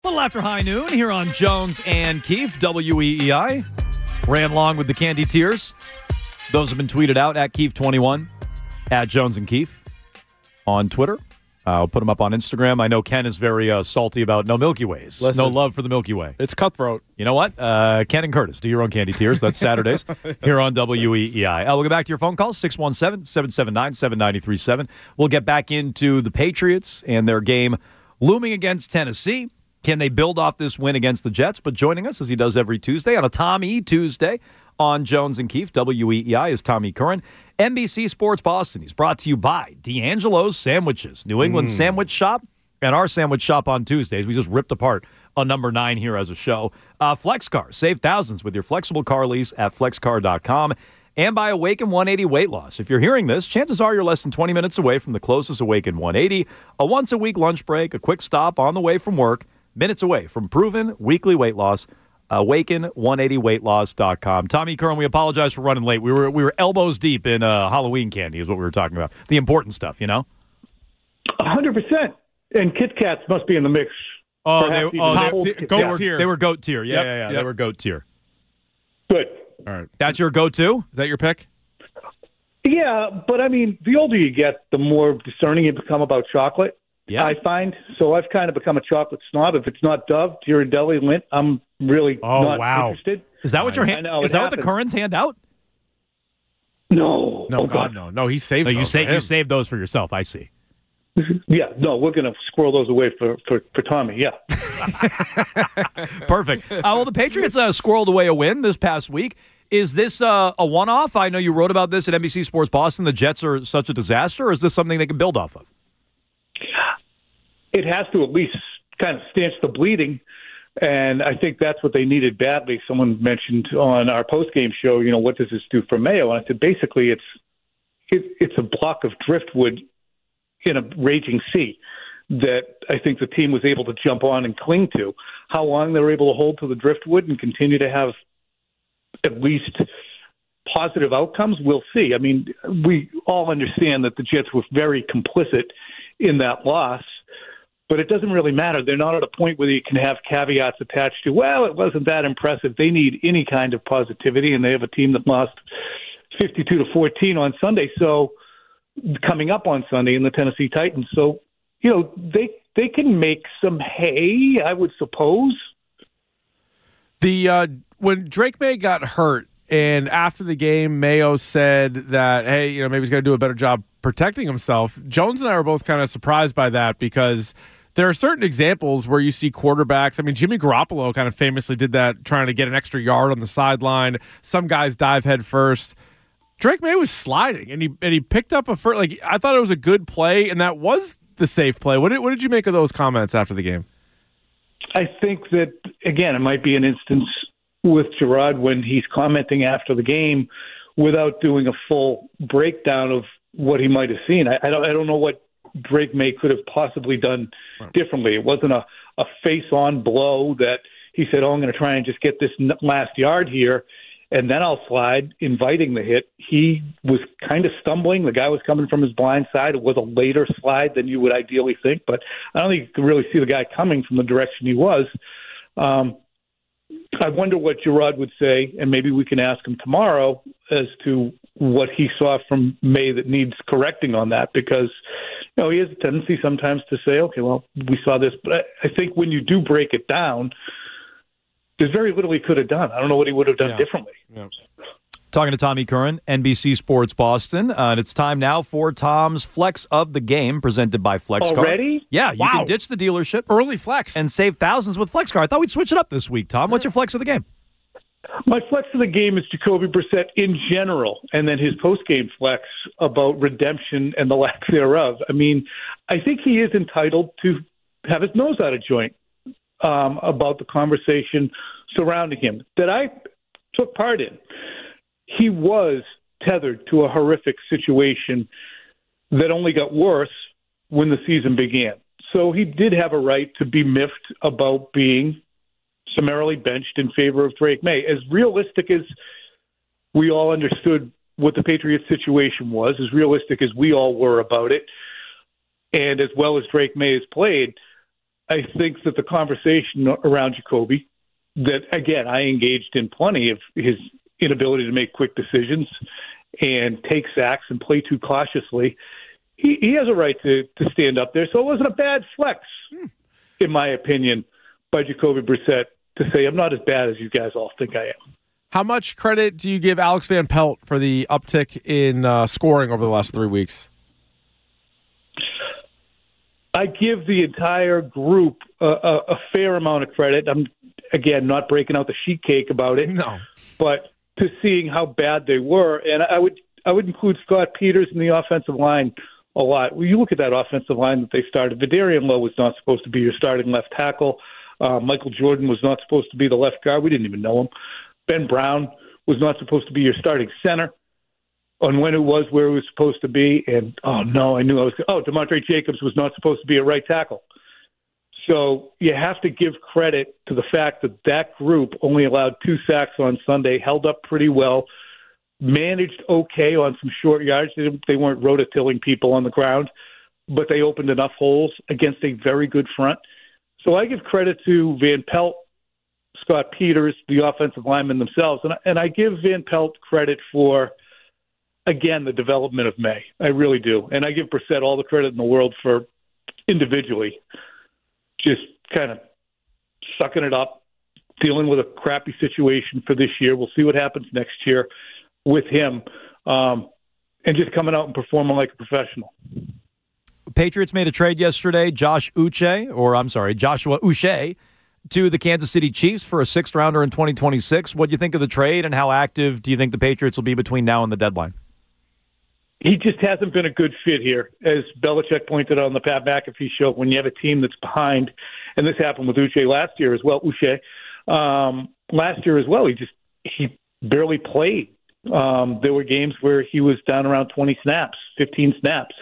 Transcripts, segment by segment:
Little after high noon here on Jones and Keefe, WEEI. Ran along with the Candy Tears. Those have been tweeted out at Keefe21, at Jones and Keefe on Twitter. I'll put them up on Instagram. I know Ken is very salty about no Milky Ways. Listen, no love for the Milky Way. It's cutthroat. You know what? Ken and Curtis, do your own Candy Tears. That's Saturdays here on WEEI. We'll get back to your phone calls, 617-779-7937. We'll get back into the Patriots and their game looming against Tennessee. Can they build off this win against the Jets? But joining us, as he does every Tuesday, on a Tom E. Tuesday on Jones and Keefe, WEEI, is Tommy Curran. NBC Sports Boston. He's brought to you by D'Angelo's Sandwiches, New England Sandwich Shop, and our sandwich shop on Tuesdays. We just ripped apart a number 9 here as a show. FlexCar. Save thousands with your flexible car lease at flexcar.com. And by Awaken 180 Weight Loss. If you're hearing this, chances are you're less than 20 minutes away from the closest Awaken 180, a once-a-week lunch break, a quick stop on the way from work, minutes away from proven weekly weight loss. Awaken180weightloss.com. Tommy Curran, we apologize for running late. We were elbows deep in Halloween candy is what we were talking about. The important stuff, you know? 100%. And Kit Kats must be in the mix. Goat tier. They were goat tier. Yeah. They were goat tier. Good. All right. That's your go-to? Is that your pick? Yeah, but I mean, the older you get, the more discerning you become about chocolate. Yeah. I find. So I've kind of become a chocolate snob. If it's not Dove, Ghirardelli, Lindt, I'm really not interested. Is that what your hand? Is that what the Currans hand out? No. No, God, no. No, he saved those. You saved those for yourself, I see. Yeah, no, we're going to squirrel those away for Tommy, yeah. Perfect. Well, the Patriots squirreled away a win this past week. Is this a one-off? I know you wrote about this at NBC Sports Boston. The Jets are such a disaster, or is this something they can build off of? It has to at least kind of stanch the bleeding, and I think that's what they needed badly. Someone mentioned on our post-game show, what does this do for Mayo? And I said, basically, it's a block of driftwood in a raging sea that I think the team was able to jump on and cling to. How long they were able to hold to the driftwood and continue to have at least positive outcomes, we'll see. I mean, we all understand that the Jets were very complicit in that loss, but it doesn't really matter. They're not at a point where you can have caveats attached to, well, it wasn't that impressive. They need any kind of positivity, and they have a team that lost 52-14 on Sunday. So coming up on Sunday in the Tennessee Titans. So, they can make some hay, I would suppose. When Drake May got hurt, and after the game, Mayo said that, hey, maybe he's going to do a better job protecting himself. Jones and I were both kind of surprised by that because there are certain examples where you see quarterbacks. I mean, Jimmy Garoppolo kind of famously did that, trying to get an extra yard on the sideline. Some guys dive head first. Drake May was sliding, and he picked up a first. Like, I thought it was a good play, and that was the safe play. What did you make of those comments after the game? I think that, again, it might be an instance with Gerard when he's commenting after the game without doing a full breakdown of what he might have seen. I don't know what Drake May could have possibly done differently. It wasn't a face-on blow that he said, I'm going to try and just get this last yard here, and then I'll slide, inviting the hit. He was kind of stumbling. The guy was coming from his blind side. It was a later slide than you would ideally think, but I don't think you could really see the guy coming from the direction he was. I wonder what Gerard would say, and maybe we can ask him tomorrow as to what he saw from May that needs correcting on that, because he has a tendency sometimes to say, okay, well, we saw this. But I think when you do break it down, there's very little he could have done. I don't know what he would have done differently. Yeah. Talking to Tommy Curran, NBC Sports Boston. And it's time now for Tom's Flex of the Game, presented by FlexCar. Already? Yeah, you can ditch the dealership. Early flex. And save thousands with FlexCar. I thought we'd switch it up this week, Tom. What's your Flex of the Game? My Flex of the Game is Jacoby Brissett in general, and then his post-game flex about redemption and the lack thereof. I mean, I think he is entitled to have his nose out of joint about the conversation surrounding him that I took part in. He was tethered to a horrific situation that only got worse when the season began. So he did have a right to be miffed about being summarily benched in favor of Drake May. As realistic as we all understood what the Patriots situation was, as realistic as we all were about it, and as well as Drake May has played, I think that the conversation around Jacoby, that, again, I engaged in plenty of his inability to make quick decisions and take sacks and play too cautiously, he has a right to stand up there. So it wasn't a bad flex, in my opinion, by Jacoby Brissett to say, I'm not as bad as you guys all think I am. How much credit do you give Alex Van Pelt for the uptick in scoring over the last 3 weeks? I give the entire group a fair amount of credit. I'm, again, not breaking out the sheet cake about it. No. But to seeing how bad they were, and I would include Scott Peters in the offensive line a lot. When you look at that offensive line that they started, Vidarian Lowe was not supposed to be your starting left tackle. Michael Jordan was not supposed to be the left guard. We didn't even know him. Ben Brown was not supposed to be your starting center. Onwenu was where he was supposed to be. And, DeMontre Jacobs was not supposed to be a right tackle. So you have to give credit to the fact that that group only allowed 2 sacks on Sunday, held up pretty well, managed okay on some short yards. They weren't rototilling people on the ground, but they opened enough holes against a very good front. So I give credit to Van Pelt, Scott Peters, the offensive linemen themselves, and I give Van Pelt credit for, again, the development of May. I really do. And I give Brissett all the credit in the world for individually just kind of sucking it up, dealing with a crappy situation for this year. We'll see what happens next year with him, and just coming out and performing like a professional. Patriots made a trade yesterday, Joshua Uche, to the Kansas City Chiefs for a 6th-rounder in 2026. What do you think of the trade, and how active do you think the Patriots will be between now and the deadline? He just hasn't been a good fit here. As Belichick pointed out on the Pat McAfee show, when you have a team that's behind, and this happened with Uche last year as well, last year as well, he barely played. There were games where he was down around 20 snaps, 15 snaps.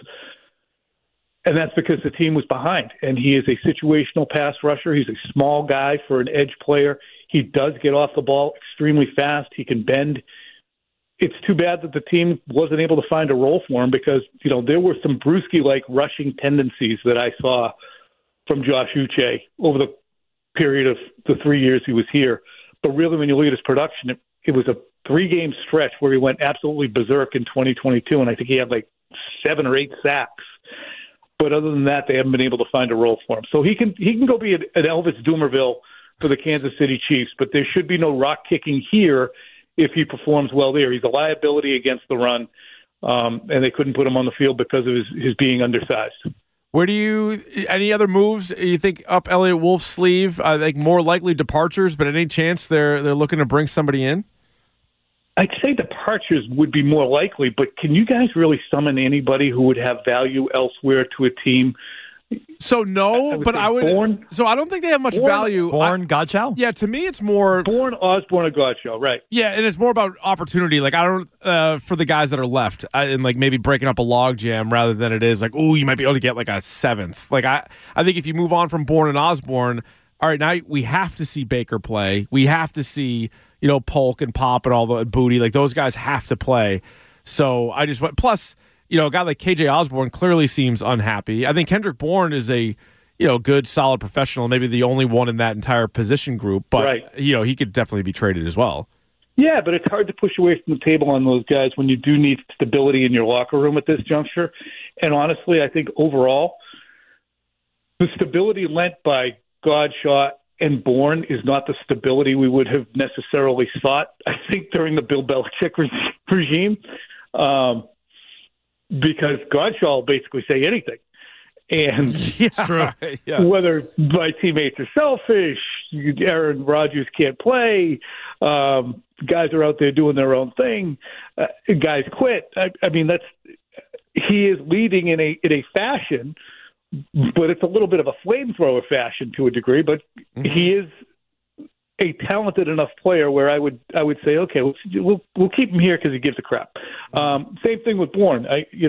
And that's because the team was behind. And he is a situational pass rusher. He's a small guy for an edge player. He does get off the ball extremely fast. He can bend. It's too bad that the team wasn't able to find a role for him because, there were some Bruschi-like rushing tendencies that I saw from Josh Uche over the period of the 3 years he was here. But really, when you look at his production, it was a 3-game stretch where he went absolutely berserk in 2022, and I think he had like 7 or 8 sacks. But other than that, they haven't been able to find a role for him. So he can go be an Elvis Dumervil for the Kansas City Chiefs, but there should be no rock kicking here if he performs well there. He's a liability against the run, and they couldn't put him on the field because of his being undersized. Any other moves you think up Elliott Wolf's sleeve? I think more likely departures, but any chance they're looking to bring somebody in? I'd say departures would be more likely, but can you guys really summon anybody who would have value elsewhere to a team? So no, but I would. Bourne, so I don't think they have much value. Godchow? Yeah, to me it's more Bourne, Osborne, and Godchow, right? Yeah, and it's more about opportunity. Like I don't for the guys that are left, and like maybe breaking up a log jam rather than it is like, oh, you might be able to get like a 7th. Like I think if you move on from Bourne and Osborne, all right, now we have to see Baker play. We have to see Polk and Pop and all the Booty. Like those guys have to play. So I just went. Plus, a guy like KJ Osborne clearly seems unhappy. I think Kendrick Bourne is a good, solid professional, maybe the only one in that entire position group. But right. He could definitely be traded as well. Yeah, but it's hard to push away from the table on those guys when you do need stability in your locker room at this juncture. And honestly, I think overall, the stability lent by Godshot and Bourne is not the stability we would have necessarily sought, I think, during the Bill Belichick regime, because Godshaw will basically say anything. And whether my teammates are selfish, Aaron Rodgers can't play, guys are out there doing their own thing, guys quit. I mean, he is leading in a fashion, but it's a little bit of a flamethrower fashion to a degree. But he is a talented enough player where I would say, okay, we'll keep him here because he gives a crap. Same thing with Bourne.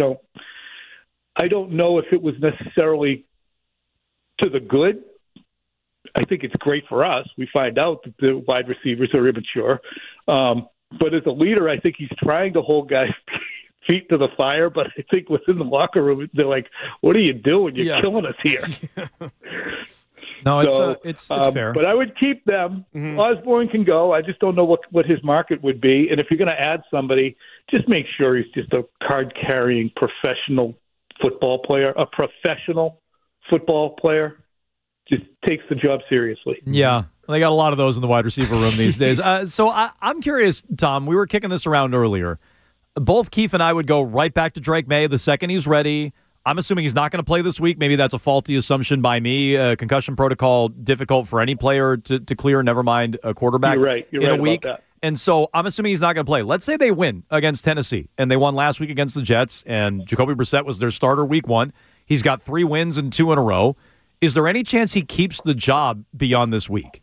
I don't know if it was necessarily to the good. I think it's great for us. We find out that the wide receivers are immature. But as a leader, I think he's trying to hold guys' feet to the fire. But I think within the locker room, they're like, what are you doing? You're killing us here. No, it's fair. But I would keep them. Osborne can go. I just don't know what his market would be. And if you're going to add somebody, just make sure he's just a card-carrying professional football player. A professional football player just takes the job seriously. Yeah. They got a lot of those in the wide receiver room these days. So I'm curious, Tom, we were kicking this around earlier. Both Keefe and I would go right back to Drake May the second he's ready. I'm assuming he's not going to play this week. Maybe that's a faulty assumption by me. Concussion protocol, difficult for any player to clear, never mind a quarterback You're right in a week. about that. And so I'm assuming he's not going to play. Let's say they win against Tennessee, and they won last week against the Jets, and Jacoby Brissett was their starter week 1. He's got 3 wins and 2 in a row. Is there any chance he keeps the job beyond this week?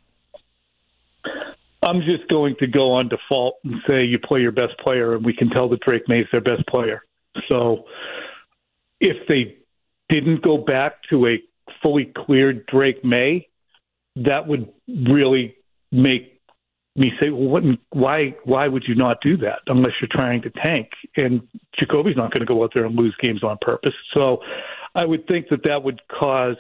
I'm just going to go on default and say you play your best player, and we can tell that Drake May is their best player. So if they didn't go back to a fully cleared Drake May, that would really make me say, well, why would you not do that unless you're trying to tank? And Jacoby's not going to go out there and lose games on purpose. So I would think that would cause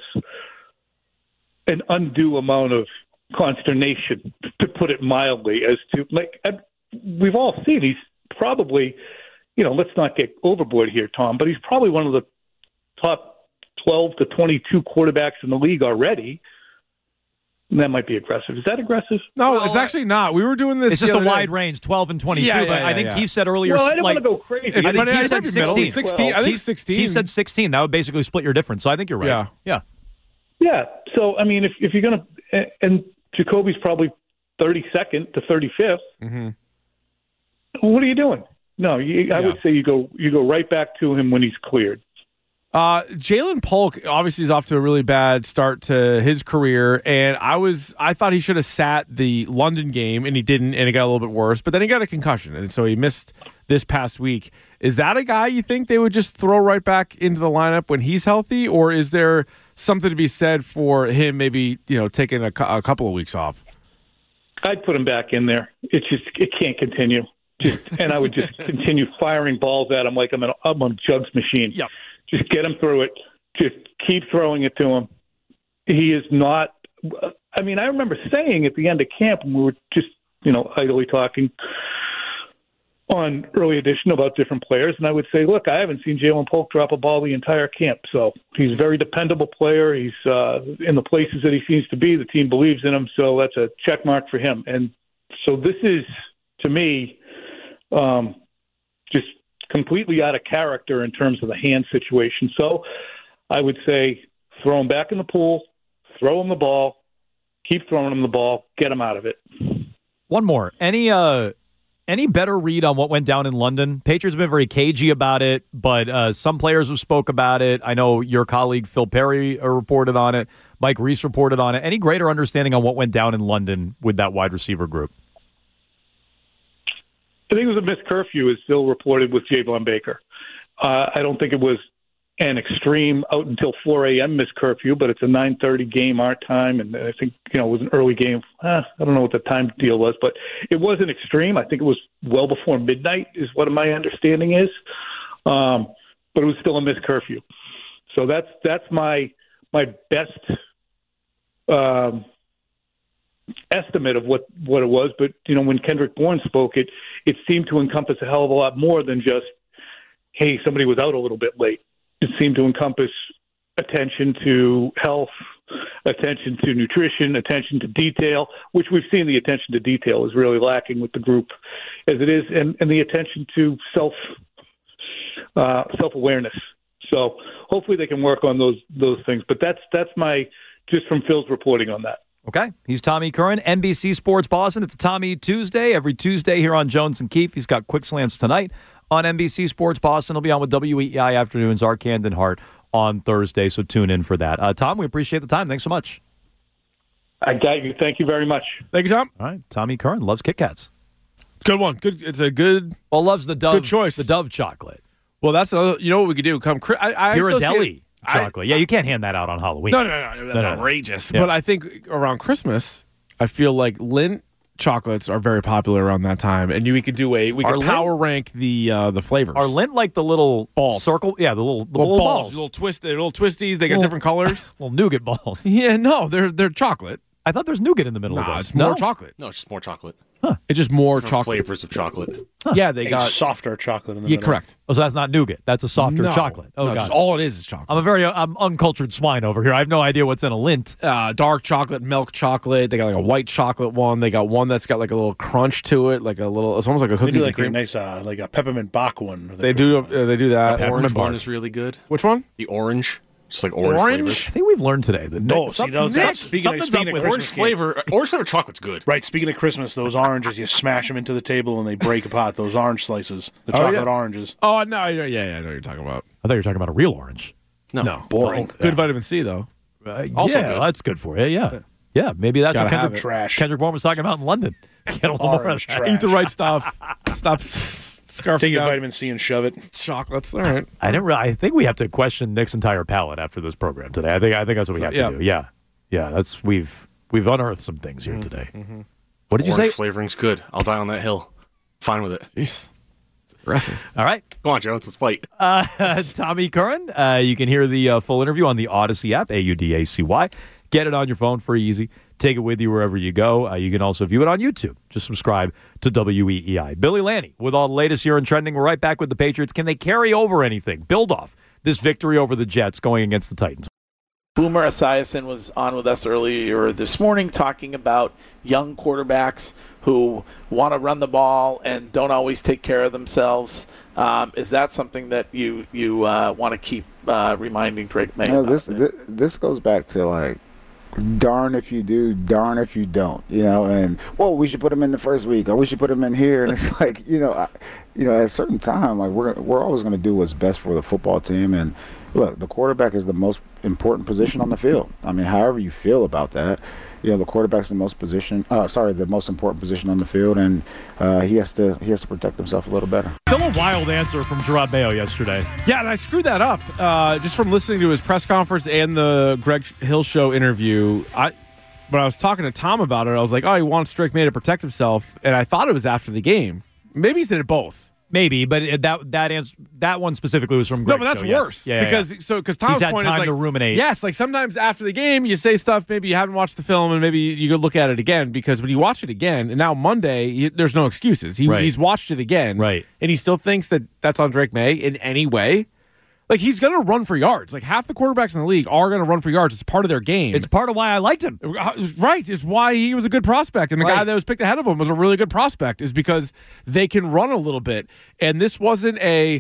an undue amount of consternation, to put it mildly, as to, we've all seen he's probably, let's not get overboard here, Tom, but he's probably one of the top 12 to 22 quarterbacks in the league already. And that might be aggressive. Is that aggressive? No, it's actually not. We were doing this. It's just a wide range, 12 and 22. But I think Keefe said earlier. Well, I don't want to go crazy. I think Keefe said 16. 16. I think 16. Keefe said 16. That would basically split your difference. So I think you're right. Yeah. So, I mean, if you're going to – and Jacoby's probably 32nd to 35th. Mm-hmm. What are you doing? No, I would say you go right back to him when he's cleared. Jalen Polk obviously is off to a really bad start to his career, and I thought he should have sat the London game, and he didn't, and it got a little bit worse. But then he got a concussion, and so he missed this past week. Is that a guy you think they would just throw right back into the lineup when he's healthy, or is there something to be said for him maybe taking a couple of weeks off? I'd put him back in there. It can't continue. And I would just continue firing balls at him like I'm a jugs machine. Yep. Just get him through it. Just keep throwing it to him. He is not – I mean, I remember saying at the end of camp when we were just, idly talking on early edition about different players, and I would say, look, I haven't seen Jalen Polk drop a ball the entire camp. So he's a very dependable player. He's in the places that he seems to be. The team believes in him, so that's a check mark for him. And so this is, to me, just completely out of character in terms of the hand situation. So I would say throw him back in the pool, throw him the ball, keep throwing him the ball, get him out of it. One more. Any better read on what went down in London? Patriots have been very cagey about it, but some players have spoke about it. I know your colleague Phil Perry reported on it. Mike Reese reported on it. Any greater understanding on what went down in London with that wide receiver group? I think it was a missed curfew, as Phil reported, with Javon Baker. I don't think it was an extreme out until 4 a.m. missed curfew, but it's a 9:30 game our time, and I think it was an early game. I don't know what the time deal was, but it wasn't extreme. I think it was well before midnight, is what my understanding is. But it was still a missed curfew. So that's my best estimate of what it was. But when Kendrick Bourne spoke, it seemed to encompass a hell of a lot more than just, hey, somebody was out a little bit late. It seemed to encompass attention to health, attention to nutrition, attention to detail, which we've seen the attention to detail is really lacking with the group as it is, and the attention to self-awareness. So hopefully they can work on those things. But that's my just from Phil's reporting on that. Okay. He's Tommy Curran, NBC Sports Boston. It's a Tommy Tuesday, every Tuesday here on Jones and Keefe. He's got Quick Slants tonight on NBC Sports Boston. He'll be on with WEEI Afternoons, our Camden Hart on Thursday, so tune in for that. Tom, we appreciate the time. Thanks so much. I got you. Thank you very much. Thank you, Tom. All right. Tommy Curran loves Kit Kats. Good one. Good. It's a good. Well, loves the Dove. Good choice. The Dove chocolate. Well, that's another. You know what we could do? Ghirardelli chocolate. Yeah, you can't hand that out on Halloween. No. That's outrageous. Yeah. But I think around Christmas, I feel like Lindt chocolates are very popular around that time, and we could power rank the flavors. Are Lindt like the little balls? Circle, yeah, the little balls, little twisties. They got different colors. Little nougat balls. Yeah, no, they're chocolate. I thought there's nougat in the middle of Nah, this. it's more chocolate. No, it's just more chocolate. It's just more Different chocolate flavors of chocolate. Yeah, they A got softer chocolate in the yeah, middle. correct. Oh, so that's not nougat. That's a softer No. chocolate. Oh, No, God. just all it is chocolate. I'm uncultured swine over here. I have no idea what's in a Lindt. Dark chocolate, milk chocolate. They got like a white chocolate one. They got one that's got like a little crunch to it, like a little. It's almost like a They cookies do and like a cream. nice, like a peppermint Bach one. They do that. The orange Peppermint one bark. is really good. Which one? The orange. Just like orange Orange? flavor. I think we've learned today that Oh, see, something's speaking up of with Christmas Orange flavor. Orange flavor chocolate's good. Right, speaking of Christmas, those oranges, you smash them into the table and they break apart. Those orange slices, the chocolate oranges. Oh no, I know what you're talking about. I thought you were talking about a real orange. No, Boring. Good vitamin C though. Also, good. that's good for you. Yeah, yeah. Maybe that's Gotta what have Kendrick, it. Trash. Kendrick Bourne was talking about in London. Get a little more of Orange that. trash. Eat the right stuff. Stop scarfing Take your down vitamin C and shove it. chocolates. All right. I think we have to question Nick's entire palate after this program today. I think that's what we have to do. Yeah, that's we've unearthed some things here today. What did you Orange say? flavoring's good. I'll die on that hill. Fine with it. Jeez. It's aggressive. All right. Go on, Jones. Let's fight. Tommy Curran. You can hear the full interview on the Odyssey app, AUDACY. Get it on your phone, free, easy. Take it with you wherever you go. You can also view it on YouTube. Just subscribe to WEEI. Billy Lanny with all the latest here in trending. We're right back with the Patriots. Can they carry over anything? Build off this victory over the Jets going against the Titans. Boomer Esiason was on with us earlier this morning talking about young quarterbacks who want to run the ball and don't always take care of themselves. Is that something that you want to keep reminding Drake May? No, about? this goes back to like, darn if you do, darn if you don't, and we should put him in the first week, or we should put him in here, and it's like, at a certain time, like we're always going to do what's best for the football team, and look, the quarterback is the most important position on the field. I mean, however you feel about that, the quarterback's the most important position on the field, and he has to protect himself a little better. Still a wild answer from Gerard Mayo yesterday. Yeah, and I screwed that up just from listening to his press conference and the Greg Hill Show interview. When I was talking to Tom about it, I was like, he wants Drake May to protect himself, and I thought it was after the game. Maybe he did both. Maybe, but that one specifically was from Greg's No, but that's show, yes. worse. Yeah, Because Tom's He's had point time is like to ruminate. Yes, like sometimes after the game you say stuff maybe you haven't watched the film and maybe you could look at it again, because when you watch it again and now Monday there's no excuses. He's watched it again, right, and he still thinks that that's on Drake May in any way. Like, he's going to run for yards. Like, half the quarterbacks in the league are going to run for yards. It's part of their game. It's part of why I liked him. Right. It's why he was a good prospect. And the guy that was picked ahead of him was a really good prospect, is because they can run a little bit. And this wasn't a,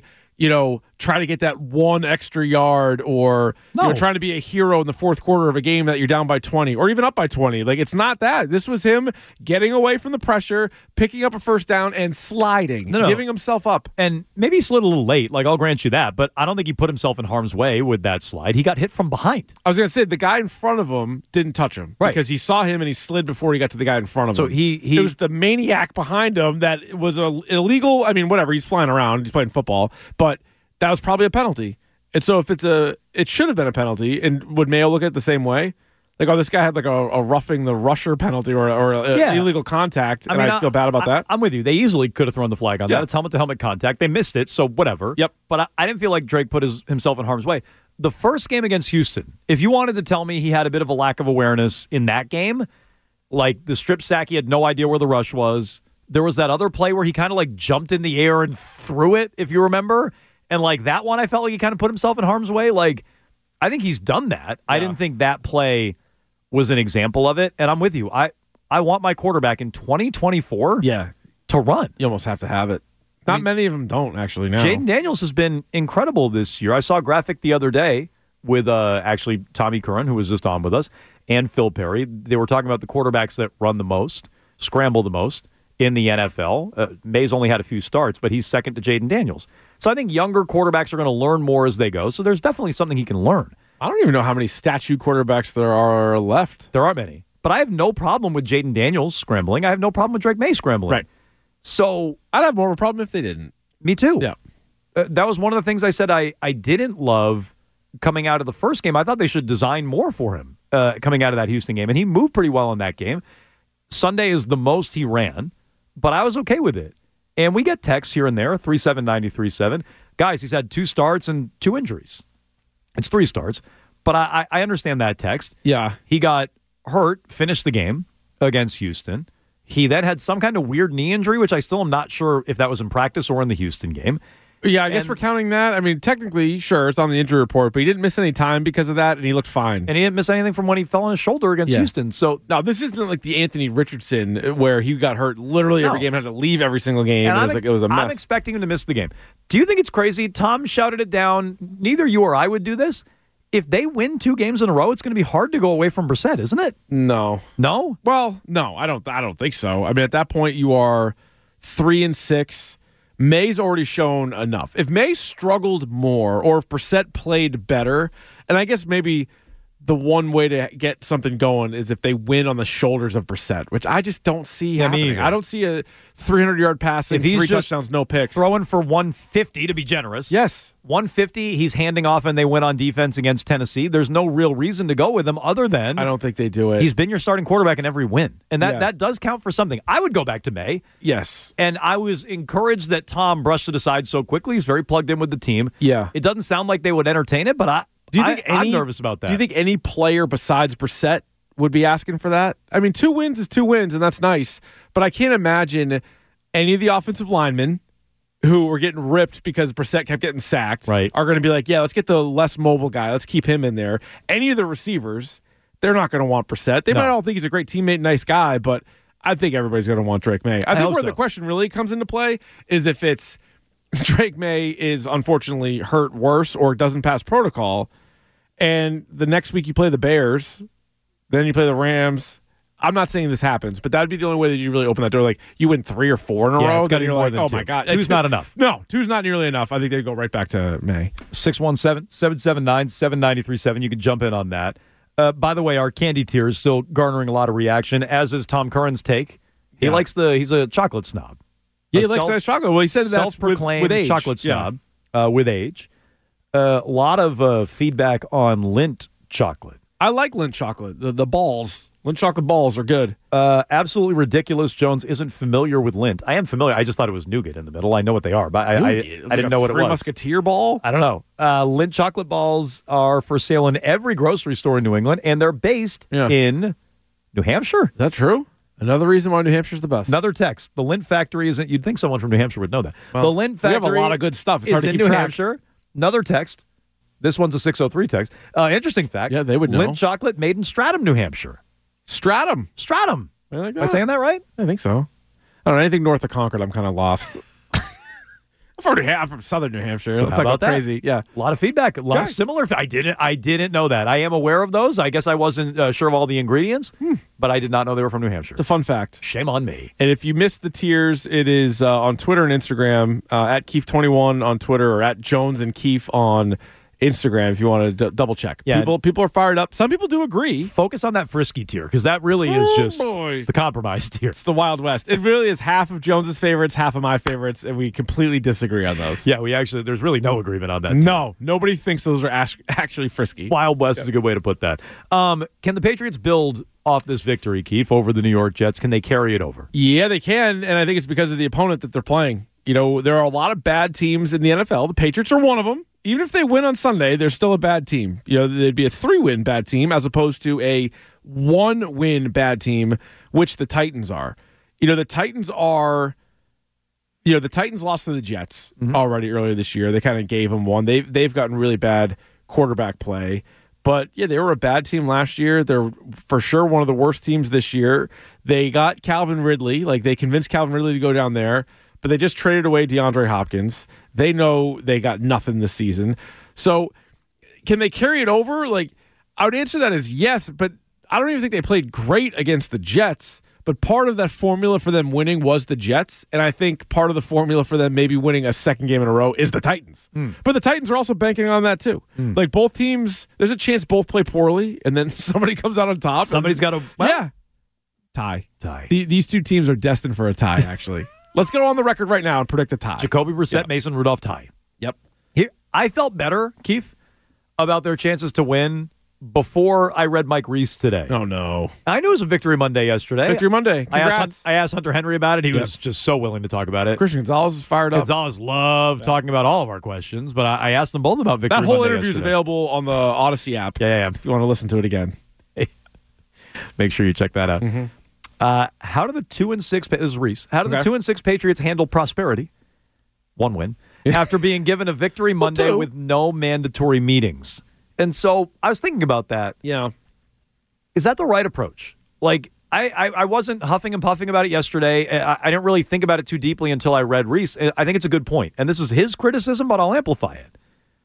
try to get that one extra yard or trying to be a hero in the fourth quarter of a game that you're down by 20 or even up by 20. Like, it's not that. This was him getting away from the pressure, picking up a first down, and sliding, giving himself up. And maybe he slid a little late. Like, I'll grant you that. But I don't think he put himself in harm's way with that slide. He got hit from behind. I was going to say, the guy in front of him didn't touch him. Right. Because he saw him and he slid before he got to the guy in front of him. So he it was the maniac behind him that was illegal. I mean, whatever. He's flying around. He's playing football. But that was probably a penalty. And so if it should have been a penalty, and would Mayo look at it the same way? Like, this guy had like a roughing the rusher penalty or illegal contact, and I feel bad about that. I'm with you. They easily could have thrown the flag on that. It's helmet-to-helmet contact. They missed it, so whatever. Yep. But I didn't feel like Drake put himself in harm's way. The first game against Houston, if you wanted to tell me he had a bit of a lack of awareness in that game, like the strip sack, he had no idea where the rush was. There was that other play where he kind of like jumped in the air and threw it, if you remember. And like that one, I felt like he kind of put himself in harm's way. Like, I think he's done that. I didn't think that play was an example of it. And I'm with you. I want my quarterback in 2024 to run. You almost have to have it. Not many of them don't, actually, now. Jaden Daniels has been incredible this year. I saw a graphic the other day with actually Tommy Curran, who was just on with us, and Phil Perry. They were talking about the quarterbacks that run the most, scramble the most in the NFL. May's only had a few starts, but he's second to Jaden Daniels. So I think younger quarterbacks are going to learn more as they go. So there's definitely something he can learn. I don't even know how many statue quarterbacks there are left. There aren't many. But I have no problem with Jaden Daniels scrambling. I have no problem with Drake May scrambling. Right. So I'd have more of a problem if they didn't. Me too. Yeah. That was one of the things I said I didn't love coming out of the first game. I thought they should design more for him coming out of that Houston game. And he moved pretty well in that game. Sunday is the most he ran, but I was okay with it. And we get texts here and there, 37937. Guys, he's had 2 starts and 2 injuries. It's 3 starts, but I understand that text. Yeah. He got hurt, finished the game against Houston. He then had some kind of weird knee injury, which I still am not sure if that was in practice or in the Houston game. Yeah, I guess we're counting that. I mean, technically, sure, it's on the injury report, but he didn't miss any time because of that, and he looked fine. And he didn't miss anything from when he fell on his shoulder against Houston. So no, this isn't like the Anthony Richardson where he got hurt literally every game, had to leave every single game. And it was a mess. I'm expecting him to miss the game. Do you think it's crazy? Tom shouted it down. Neither you or I would do this. If they win 2 games in a row, it's going to be hard to go away from Brissett, isn't it? No. No? Well, no, I don't think so. I mean, at that point, you are 3-6. May's already shown enough. If May struggled more, or if Brissett played better, and I guess maybe the one way to get something going is if they win on the shoulders of Brissett, which I just don't see happening. I don't see a 300-yard passing, 3 touchdowns, no picks. Throwing for 150 to be generous. Yes. 150, he's handing off and they win on defense against Tennessee. There's no real reason to go with him other than... I don't think they do it. He's been your starting quarterback in every win. And that does count for something. I would go back to May. Yes. And I was encouraged that Tom brushed it aside so quickly. He's very plugged in with the team. Yeah. It doesn't sound like they would entertain it, but I'm nervous about that. Do you think any player besides Brissett would be asking for that? I mean, 2 wins is 2 wins, and that's nice. But I can't imagine any of the offensive linemen who were getting ripped because Brissett kept getting sacked are going to be like, yeah, let's get the less mobile guy. Let's keep him in there. Any of the receivers, they're not going to want Brissett. They might all think he's a great teammate, nice guy, but I think everybody's going to want Drake May. I think where the question really comes into play is if it's Drake May is unfortunately hurt worse or doesn't pass protocol, and the next week you play the Bears, then you play the Rams. I'm not saying this happens, but that would be the only way that you really open that door. Like, you win 3 or 4 in a row, it's got to be more like, than oh 2. my God. 2's not enough. No, 2's not nearly enough. I think they'd go right back to May. 617-779-7937. You can jump in on that. By the way, our candy tier is still garnering a lot of reaction, as is Tom Curran's take. He's a chocolate snob. Yeah, he likes nice chocolate. Well, he said that's self-proclaimed with age. Chocolate snob with age. A lot of feedback on Lindt chocolate. I like Lindt chocolate. The balls. Lindt chocolate balls are good. Absolutely ridiculous. Jones isn't familiar with Lindt. I am familiar. I just thought it was nougat in the middle. I know what they are, but I didn't know what it was. Musketeer ball? I don't know. Lindt chocolate balls are for sale in every grocery store in New England, and they're based in New Hampshire. Is that true? Another reason why New Hampshire's the best. Another text. The Lindt factory isn't. You'd think someone from New Hampshire would know that. Well, the Lindt factory. We have a lot of good stuff. It's hard to keep New track. Hampshire. Another text. This one's a 603 text. Interesting fact. Yeah, they would know. Lindt chocolate made in Stratham, New Hampshire. Stratham. Am I saying that right? I think so. I don't know. Anything north of Concord, I'm kind of lost. I'm from southern New Hampshire. So Let's how not about go that? crazy. Yeah. A lot of feedback. A lot of similar. I didn't know that. I am aware of those. I guess I wasn't sure of all the ingredients, but I did not know they were from New Hampshire. It's a fun fact. Shame on me. And if you missed the tiers, it is on Twitter and Instagram, at Keefe21 on Twitter or at Jones and Keefe on Instagram if you want to double check. Yeah. People are fired up. Some people do agree. Focus on that frisky tier because that really is just the compromise tier. It's the Wild West. It really is half of Jones's favorites, half of my favorites, and we completely disagree on those. Yeah, there's really no agreement on that tier. No, nobody thinks those are actually frisky. Wild West is a good way to put that. Can the Patriots build off this victory, Keefe, over the New York Jets? Can they carry it over? Yeah, they can, and I think it's because of the opponent that they're playing. You know, there are a lot of bad teams in the NFL. The Patriots are one of them. Even if they win on Sunday, they're still a bad team. You know, they'd be a 3-win bad team as opposed to a 1-win bad team, which the Titans are. You know, the Titans lost to the Jets already earlier this year. They kind of gave them one. They've gotten really bad quarterback play. But, yeah, they were a bad team last year. They're for sure one of the worst teams this year. They got Calvin Ridley. Like, they convinced Calvin Ridley to go down there. But they just traded away DeAndre Hopkins. They know they got nothing this season. So can they carry it over? Like, I would answer that as yes, but I don't even think they played great against the Jets. But part of that formula for them winning was the Jets. And I think part of the formula for them maybe winning a second game in a row is the Titans. But the Titans are also banking on that too. Like, both teams, there's a chance both play poorly and then somebody comes out on top. Somebody's got to... Yeah. Tie. These two teams are destined for a tie, actually. Let's go on the record right now and predict a tie. Jacoby Brissett, Mason Rudolph tie. Yep. I felt better, Keith, about their chances to win before I read Mike Reese today. Oh, no. I knew it was a Victory Monday yesterday. Victory Monday. Congrats. I asked Hunter Henry about it. He was just so willing to talk about it. Christian Gonzalez is fired up. Gonzalez loved talking about all of our questions, but I asked them both about Victory That whole Monday interview is yesterday. available on the Odyssey app. Yeah. If you want to listen to it again. Make sure you check that out. Mm-hmm. How do the 2-6 this is Reese? How do the Okay. 2-6 Patriots handle prosperity? 1 win after being given a Victory Monday two. with no mandatory meetings. And so I was thinking about that. Yeah. Is that the right approach? Like, I wasn't huffing and puffing about it yesterday. I didn't really think about it too deeply until I read Reese. I think it's a good point. And this is his criticism, but I'll amplify it.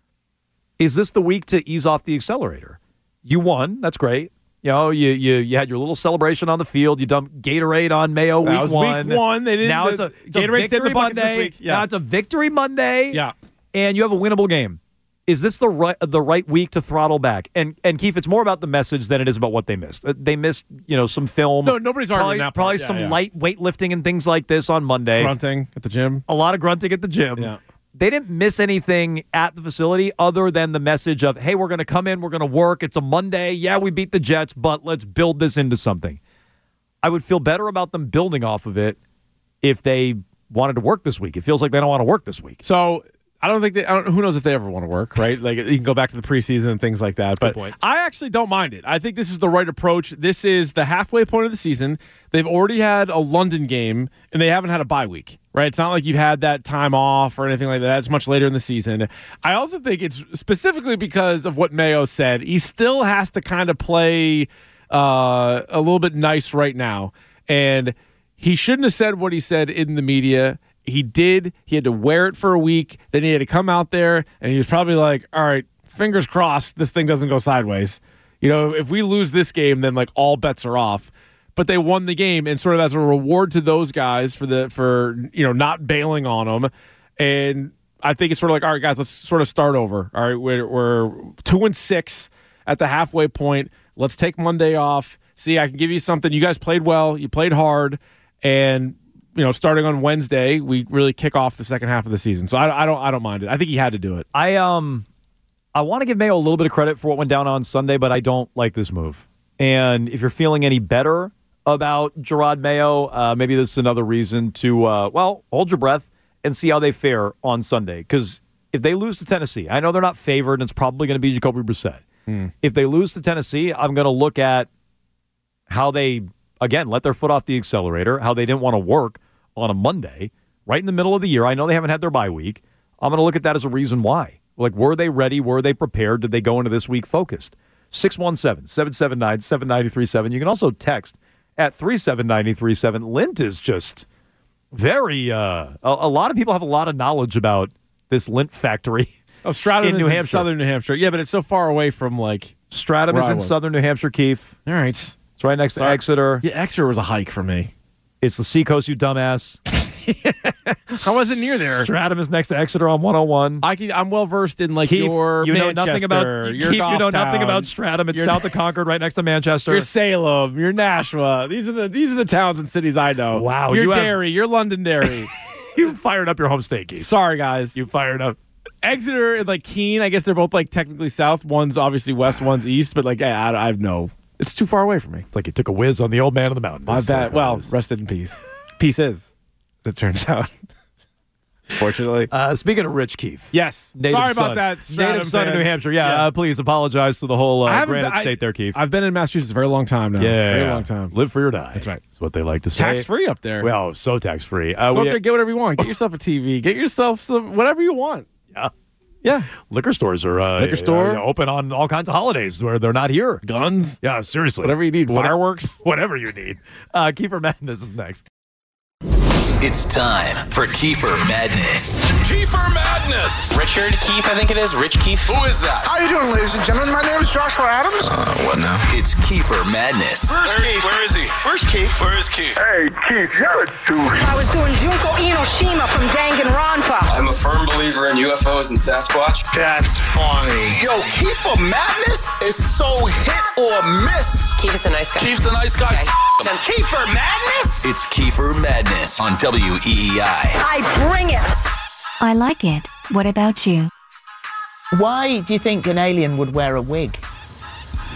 Is this the week to ease off the accelerator? You won. That's great. You know, you had your little celebration on the field. You dumped Gatorade on Mayo That week was one. week one. They didn't. Now it's a Gatorade stayed in the Victory buckets this Monday. week. Yeah. Now it's a Victory Monday. Yeah. And you have a winnable game. Is this the right week to throttle back? And Keith, it's more about the message than it is about what they missed. They missed, some film. No, nobody's arguing that part. Probably Yeah, some yeah. light weightlifting and things like this on Monday. Grunting at the gym. A lot of grunting at the gym. Yeah. They didn't miss anything at the facility other than the message of, hey, we're going to come in, we're going to work. It's a Monday. Yeah, we beat the Jets, but let's build this into something. I would feel better about them building off of it if they wanted to work this week. It feels like they don't want to work this week. So I don't think who knows if they ever want to work, right? Like you can go back to the preseason and things like that. But point. I actually don't mind it. I think this is the right approach. This is the halfway point of the season. They've already had a London game and they haven't had a bye week, right? It's not like you've had that time off or anything like that. It's much later in the season. I also think it's specifically because of what Mayo said. He still has to kind of play a little bit nice right now. And he shouldn't have said what he said in the media. He did. He had to wear it for a week. Then he had to come out there, and he was probably like, all right, fingers crossed this thing doesn't go sideways. If we lose this game, then like all bets are off. But they won the game, and sort of as a reward to those guys for not bailing on them. And I think it's sort of like, all right, guys, let's sort of start over. All right, we're 2-6 at the halfway point. Let's take Monday off. See, I can give you something. You guys played well. You played hard, and starting on Wednesday, we really kick off the second half of the season. So I don't mind it. I think he had to do it. I want to give Mayo a little bit of credit for what went down on Sunday, but I don't like this move. And if you're feeling any better about Gerard Mayo, maybe this is another reason to hold your breath and see how they fare on Sunday. Because if they lose to Tennessee, I know they're not favored, and it's probably going to be Jacoby Brissett. If they lose to Tennessee, I'm going to look at how they, again, let their foot off the accelerator, how they didn't want to work on a Monday, right in the middle of the year. I know they haven't had their bye week. I'm going to look at that as a reason why. Like, were they ready? Were they prepared? Did they go into this week focused? 617-779-7937. You can also text at 37937. Lint is just very, a lot of people have a lot of knowledge about this lint factory. Oh, Stratham in is New in Hampshire. southern New Hampshire. Yeah, but it's so far away from like Stratham where is I in was. southern New Hampshire, Keith. All right. It's right next to Exeter. Yeah, Exeter was a hike for me. It's the Seacoast, you dumbass. I wasn't near there. Stratham is next to Exeter on 101. I'm well versed in like Keith, your you know Manchester, nothing about your Keith, you know nothing Goffstown, about Stratham. It's your- south of Concord, right next to Manchester. Your Salem, your Nashua. These are the towns and cities I know. Wow, Your you have- Derry, your Londonderry. You fired up your home state, Keith. Sorry, guys. You fired up. Exeter and like Keene, I guess they're both like technically south. One's obviously west, one's east, but like I have no. It's too far away from me. It's like you took a whiz on the old man of the mountain. My It's bad. like, Well, it is. rested in peace. Pieces, as it turns out. Fortunately. Speaking of Rich Keith. Yes. Native Sorry son. about that. Stratham Native son of New fans. Hampshire. Yeah, please apologize to the whole Granite State there, Keith. I've been in Massachusetts a very long time now. yeah. Very long time. Live free or die. That's right. That's what they like to say. Tax free up there. Well, so tax free. Go up there, get whatever you want. Get yourself a TV. Get yourself some whatever you want. Yeah. Yeah. Liquor stores are Liquor store? open on all kinds of holidays where they're not here. Guns. Yeah, seriously. Whatever you need. Whatever- Fireworks. Whatever you need. Kiefer Madness is next. It's time for Kiefer Madness. Kiefer Madness. Richard Keefe, I think it is. Rich Keefe. Who is that? How you doing, ladies and gentlemen? My name is Joshua Adams. What now? It's Kiefer Madness. Where's Keith? Where is he? Where's Keith? Where is Keith? Hey, Keith, you're a douche. I was doing Junko Inoshima from Danganronpa. I'm a firm believer in UFOs and Sasquatch. That's funny. Yo, Kiefer Madness is so hit or miss. Keefe is a nice guy. Keith's a nice guy. Okay. F- him. Kiefer Madness? It's Kiefer Madness on WEEI. I bring it. I like it. What about you? Why do you think an alien would wear a wig?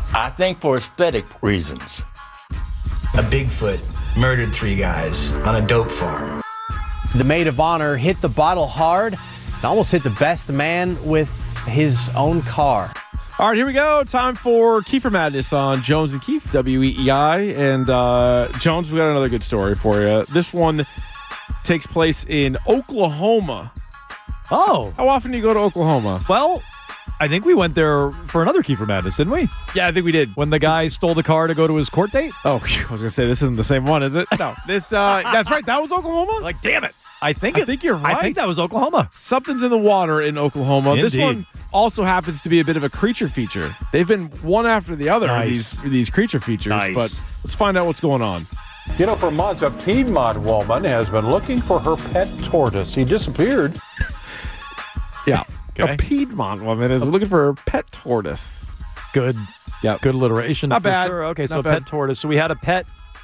I think for aesthetic reasons. A Bigfoot murdered 3 guys on a dope farm. The maid of honor hit the bottle hard and almost hit the best man with his own car. All right, here we go. Time for Kiefer Madness on Jones and Keefe, WEEI. And Jones, we got another good story for you. This one takes place in Oklahoma. Oh. How often do you go to Oklahoma? Well, I think we went there for another Kiefer Madness, didn't we? Yeah, I think we did. When the guy stole the car to go to his court date? Oh, I was going to say, this isn't the same one, is it? No. That's right. That was Oklahoma? Like, damn it. I think you're right. I think that was Oklahoma. Something's in the water in Oklahoma. Indeed. This one also happens to be a bit of a creature feature. They've been one after the other, these creature features. Nice. But let's find out what's going on. You know, for months, a Piedmont woman has been looking for her pet tortoise. He disappeared. Yeah. Okay. A Piedmont woman is looking for her pet tortoise. Good. Yeah. Good alliteration. Not for bad. Sure. Okay, Not so bad. pet tortoise. So we had a pet.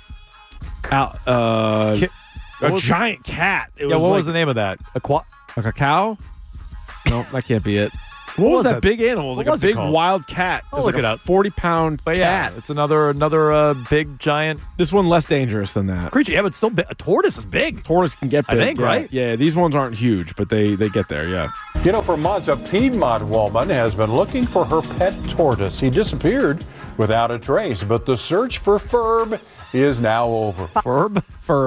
A giant cat. It What was the name of that? Like a cow? No, that can't be it. What was that big animal? It was like a big wild cat. I'll look it up. 40-pound cat. Yeah, it's another big giant. This one less dangerous than that. Creature. Yeah, but still, a tortoise is big. Tortoise can get big. I think, yeah. right? Yeah, these ones aren't huge, but they get there, yeah. You know, for months, a Piedmont woman has been looking for her pet tortoise. He disappeared without a trace, but the search for Ferb is now over. Ferb?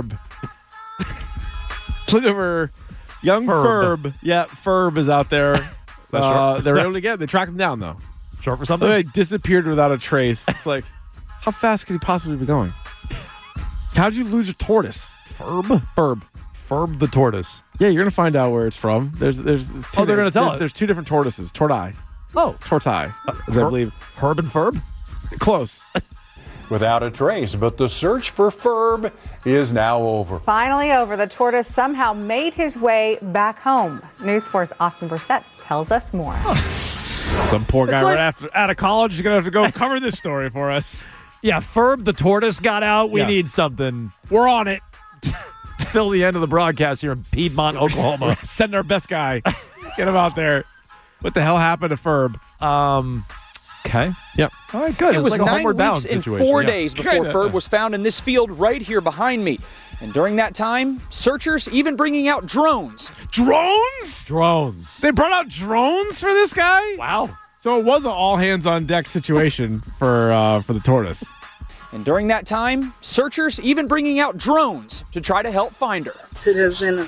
Look over young Ferb. Yeah, Ferb is out there. They're able to get him. They tracked him down, though. Short for something? They disappeared without a trace. It's like, how fast could he possibly be going? How did you lose your tortoise? Ferb the tortoise. Yeah, you're going to find out where it's from. There's they're going to tell us. There's 2 different tortoises. Tortai. Oh. Tortai, as I believe. Herb and Ferb? Close. Without a trace, but the search for Ferb is now over. Finally over, the tortoise somehow made his way back home. News 4's Austin Brissett tells us more. Some poor guy out of college is going to have to go cover this story for us. Yeah, Ferb the tortoise got out. We need something. We're on it. Till the end of the broadcast here in Piedmont, Oklahoma. Send our best guy. Get him out there. What the hell happened to Ferb? Okay. Yep. All right, good. It was like a 9 homeward bound weeks and situation. 4 days before Kinda. Ferb was found in this field right here behind me. And during that time, searchers even bringing out drones. Drones? They brought out drones for this guy? Wow. So it was an all-hands-on-deck situation for the tortoise. And during that time, searchers even bringing out drones to try to help find her. It has been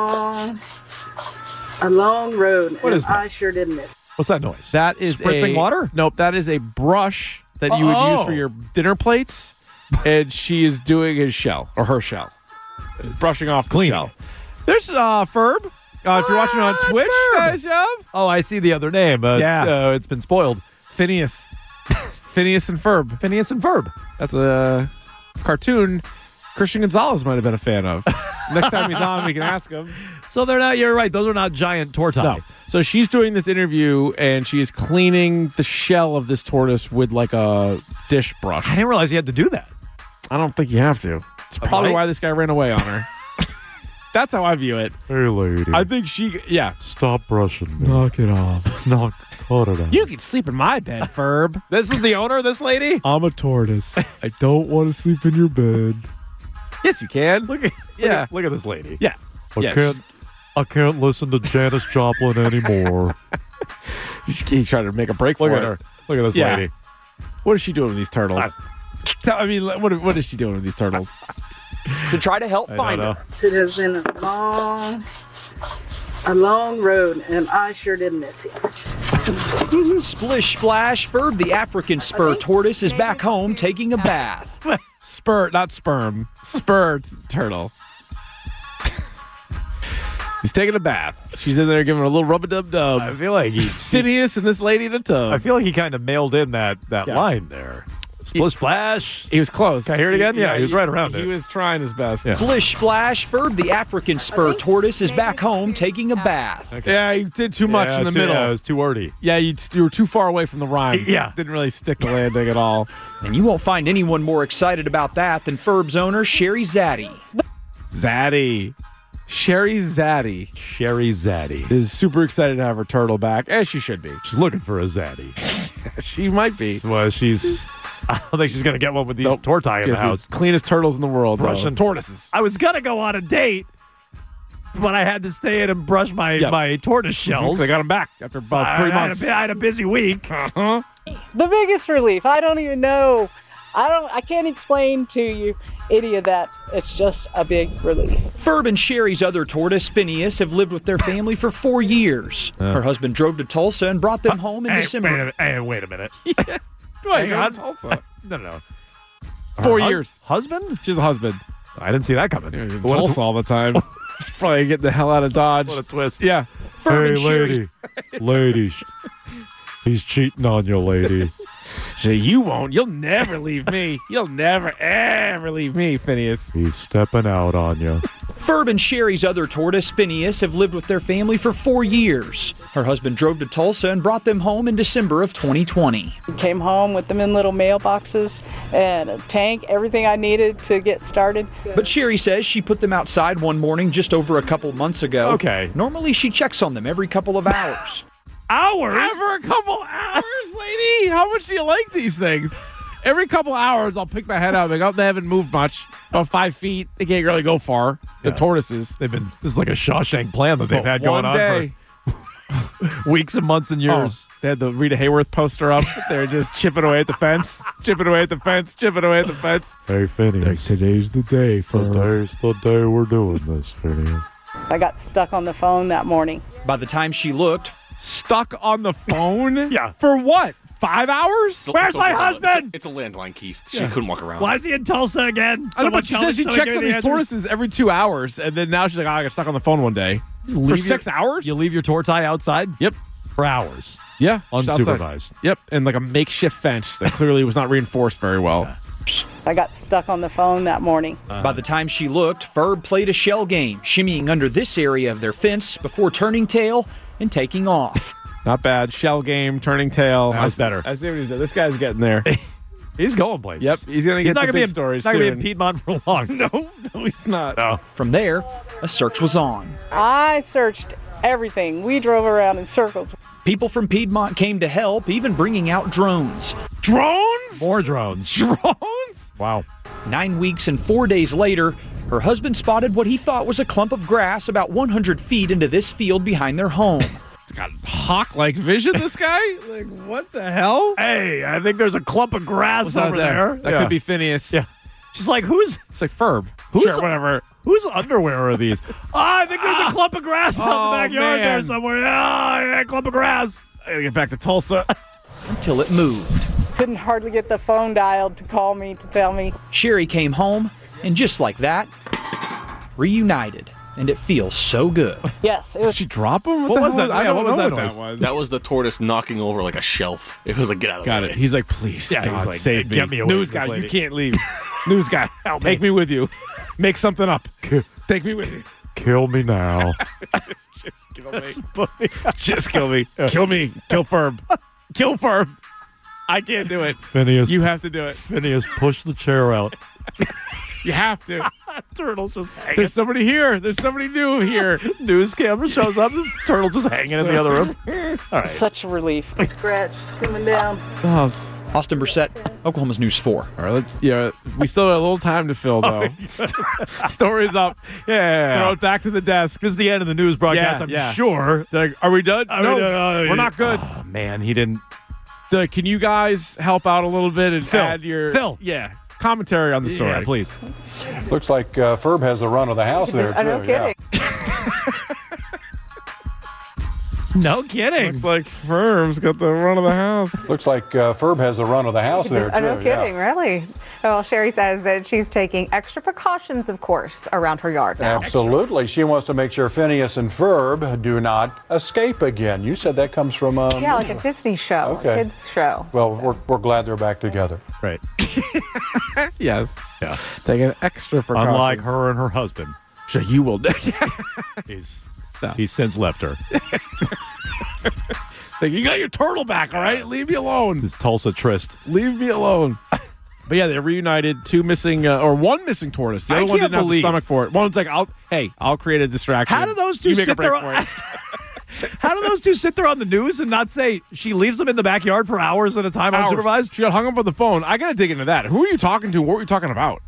a long road, What is that? I sure did miss. What's that noise? That is Spritzing water? Nope, that is a brush that you would use for your dinner plates, and she is doing his shell, or her shell. Brushing off the shell. There's Ferb. If you're watching on Twitch, guys, Oh, I see the other name. It's been spoiled. Phineas. Phineas and Ferb. Phineas and Ferb. That's a cartoon Christian Gonzalez might have been a fan of. Next time he's on, we can ask him. So they're not, you're right, those are not giant tortoise. No. So she's doing this interview, and she is cleaning the shell of this tortoise with like a dish brush. I didn't realize you had to do that. I don't think you have to. It's probably Right? why this guy ran away on her. That's how I view it. Hey, lady. I think yeah. Stop brushing me. Knock it off. Cut it out. You can sleep in my bed, Ferb. This is the owner, this lady? I'm a tortoise. I don't want to sleep in your bed. Yes, you can. Look at this lady. Yeah. I can't listen to Janis Joplin anymore. He's trying to make a break for Look at it. her. Look at this Yeah. lady. What is she doing with these turtles? What is she doing with these turtles? To try to help find her. It has been a long road, and I sure did miss you. Splish splash, Ferb the African spur tortoise is back home taking a bath. Spur, not sperm. Spur turtle. He's taking a bath. She's in there giving her a little rub-a-dub-dub. I feel like Phineas and this lady in a tub. I feel like he kind of mailed in that line there. Splish splash. He was close. Can I hear it again? Yeah, he was right around it. He was trying his best. Yeah. Splish splash, Ferb the African spur tortoise is back home taking a bath. Okay. Yeah, you did too much in the middle. Yeah, it was too wordy. Yeah, you were too far away from the rhyme. Yeah. Didn't really stick the landing at all. And you won't find anyone more excited about that than Ferb's owner, Sherry Zaddy. Zaddy. Sherry Zaddy. Sherry Zaddy. Is super excited to have her turtle back, as she should be. She's looking for a Zaddy. She might be. Well, I don't think she's going to get one with these tortai in the house. Cleanest turtles in the world. Russian tortoises. I was going to go on a date, but I had to stay in and brush my tortoise shells. I got them back after about 3 months. I had a busy week. The biggest relief. I don't even know. I can't explain to you any of that. It's just a big relief. Ferb and Sherry's other tortoise, Phineas, have lived with their family for 4 years. Her husband drove to Tulsa and brought them home in December. Wait a minute. Hang on. Tulsa. No. 4 years. Husband? She's a husband. I didn't see that coming. In Tulsa all the time. He's probably getting the hell out of Dodge. What a twist. Yeah. Ferb and Sherry's lady, he's cheating on you, lady. You won't. You'll never leave me. You'll never, ever leave me, Phineas. He's stepping out on you. Ferb and Sherry's other tortoise, Phineas, have lived with their family for 4 years. Her husband drove to Tulsa and brought them home in December of 2020. Came home with them in little mailboxes and a tank, everything I needed to get started. But Sherry says she put them outside one morning just over a couple months ago. Okay. Normally she checks on them every couple of hours. Ever a couple hours, lady? How much do you like these things? Every couple hours, I'll pick my head up and go, they haven't moved much. About 5 feet. They can't really go far. The tortoises. This is like a Shawshank plan that they've had going on for weeks and months and years. They had the Rita Hayworth poster up. They're just chipping away at the fence. Chipping away at the fence. Hey, Phineas. Today's the day. Today's the day we're doing this, Phineas. I got stuck on the phone that morning. By the time she looked, Stuck on the phone? Yeah. For what? 5 hours? Where's my husband? It's a landline, Keith. She couldn't walk around. Why is he in Tulsa again? I know, but she says she checks on these tortoises every 2 hours, and then now she's like, I got stuck on the phone one day. For 6 hours? You leave your tortai outside? Yep. For hours. Yeah. Unsupervised. Yep. And like a makeshift fence that clearly was not reinforced very well. I got stuck on the phone that morning. By the time she looked, Ferb played a shell game, shimmying under this area of their fence before turning tail and taking off. Not bad. Shell game, turning tail. That's better. I see what he's doing. This guy's getting there. He's going places. Yep. He's going to get the big stories soon. He's not going to be in Piedmont for long. No, he's not. No. From there, a search was on. I searched everything. We drove around in circles. People from Piedmont came to help, even bringing out drones. Drones? More drones. Drones? Wow. 9 weeks and 4 days later, her husband spotted what he thought was a clump of grass about 100 feet into this field behind their home. He's got hawk-like vision, this guy? Like, what the hell? Hey, I think there's a clump of grass over there. That could be Phineas. Yeah. She's like, who's... It's like Ferb. Sure, whatever. Whose underwear are these? I think there's a clump of grass out in the backyard man. there somewhere. Yeah, clump of grass. I gotta get back to Tulsa. Until it moved. Couldn't hardly get the phone dialed to call me to tell me. Sherry came home, and just like that, reunited. And it feels so good. Yes, it was. Did she drop him? What was that? I don't know what noise? that was. That was the tortoise knocking over like a shelf. It was like, get out of the Got way. it. He's like, please, Yeah, God, he's like, save me. get me away News from this guy, lady. you can't leave. News guy, take me with you. Make something up. Take me with you. Kill me now. Just kill me. Just kill me. Kill me. Kill Ferb. Kill Ferb. I can't do it. Phineas. You have to do it. Phineas, push the chair out. You have to. Turtle's just hanging. There's somebody here. There's somebody new here. News camera shows up. And Turtle's just hanging in the other room. All right. Such a relief. Scratched coming down. Oh. Austin Brissett, Oklahoma's News 4. All right, we still have a little time to fill, though. Story's up. Yeah. Throw it back to the desk. This is the end of the news broadcast, I'm sure. Like, are we done? No, we're not good. Oh, man, he didn't. Can you guys help out a little bit and Phil. add your Yeah. commentary on the story? Yeah, please. Looks like Ferb has the run of the house there, too. No kidding. No kidding. Looks like Ferb's got the run of the house. Looks like Ferb has the run of the house there, too. No kidding, really. Well, Sherry says that she's taking extra precautions, of course, around her yard now. Absolutely. She wants to make sure Phineas and Ferb do not escape again. You said that comes from... Yeah, like a Disney show, Okay. a kids show. Well, we're glad they're back together. Right. Yes. Yeah. Taking extra precautions. Unlike her and her husband. Sure, you will. He's since left her. Like, you got your turtle back, all right? Leave me alone. His Tulsa tryst. Leave me alone. But yeah, they reunited. Two missing, or one missing tortoise. The other one didn't have the stomach for it. One's like, I'll create a distraction. How do those two you make sit a break there? for it. How do those two sit there on the news and not say she leaves them in the backyard for hours at a time unsupervised? She got hung up on the phone. I got to dig into that. Who are you talking to? What were you talking about?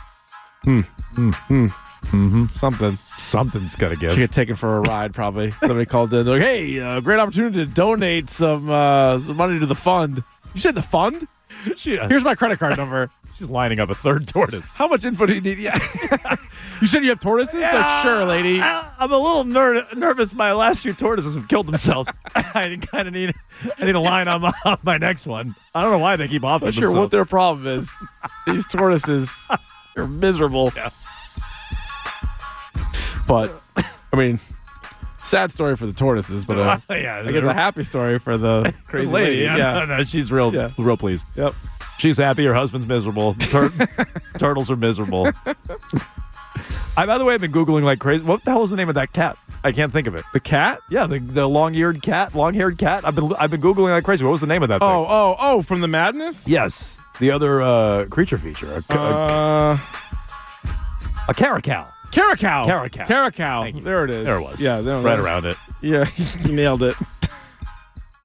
Something's got to give. She get taken for a ride, probably. Somebody called in. They're like, hey, great opportunity to donate some money to the fund. You said the fund? Here's my credit card number. She's lining up a third tortoise. How much info do you need? Yeah. You said you have tortoises? Like, sure, lady. I'm a little nervous. My last 2 tortoises have killed themselves. I kind of need a line on my next one. I don't know why they keep offing I'm sure what their problem is. These tortoises are miserable. Yeah. But, I mean, sad story for the tortoises, but I guess a happy story for the crazy lady. Yeah. No, she's real pleased. Yep. She's happy. Her husband's miserable. Turtles are miserable. By the way, I've been Googling like crazy. What the hell is the name of that cat? I can't think of it. The cat? Yeah, the long-haired cat. I've been Googling like crazy. What was the name of that thing? Oh, from the Madness? Yes. The other creature feature. A caracal. Caracal. There it is. There it was. Yeah. Right around it. Yeah, you nailed it.